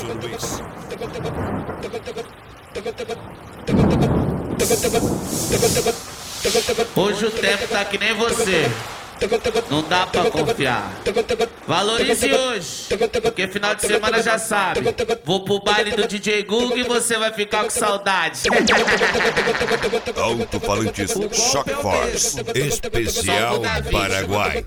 Celso Luiz. Hoje o tempo tá que nem você, não dá pra confiar. Valorize hoje, porque final de semana já sabe. Vou pro baile do DJ Google e você vai ficar com saudade. Alto-falantes Shock Force, especial Paraguai.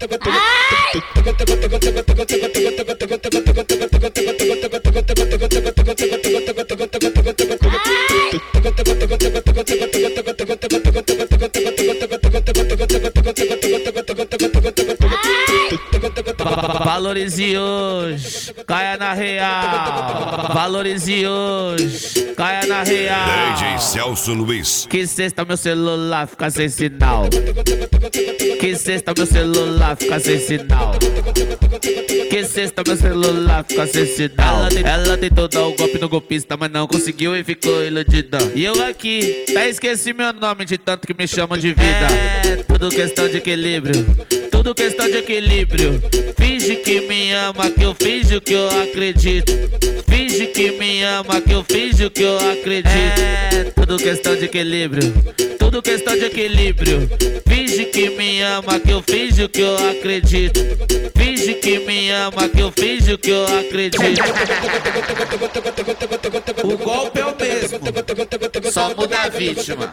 Valorize hoje, caia na real. Valorize hoje, caia na real. DJ Celso Luiz. Que sexta meu celular fica sem sinal. Que sexta meu celular fica sem sinal. Que sexta meu celular fica sem sinal. Ela tentou dar o golpe no golpista, mas não conseguiu e ficou iludida. E eu aqui, até esqueci meu nome de tanto que me chamam de vida. É tudo questão de equilíbrio, tudo questão de equilíbrio. Finge que me ama, que eu finjo que eu acredito. Finge que me ama, que eu finjo que eu acredito. É tudo questão de equilíbrio, tudo questão de equilíbrio. Finge que me ama, que eu finjo que eu acredito. Finge que me ama, que eu finjo que eu acredito. O golpe é o mesmo, só muda a vítima.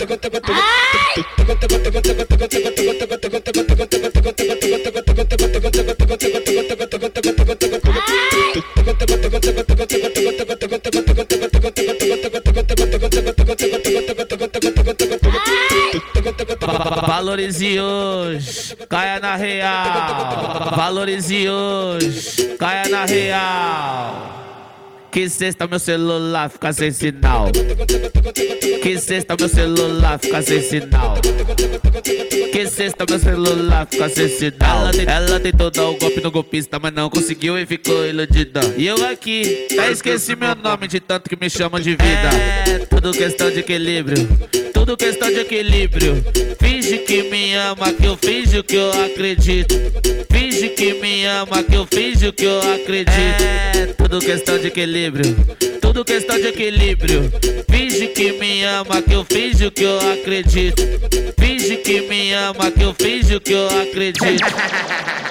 Valorize hoje, caia na real. Valorize hoje, caia na real. Que sexta meu celular fica sem sinal. Que sexta meu celular fica sem sinal. Que sexta meu celular fica sem sinal. Ela tentou dar o golpe no golpista, mas não conseguiu e ficou iludida. E eu aqui, até esqueci meu nome de tanto que me chamam de vida. É tudo questão de equilíbrio, tudo questão de equilíbrio. Finge que me ama, que eu finjo que eu acredito. Finge que me ama, que eu finjo que eu acredito. É tudo questão de equilíbrio, tudo questão de equilíbrio. Finge que me ama, que eu finjo que eu acredito. Finge que me ama, que eu finjo que eu acredito.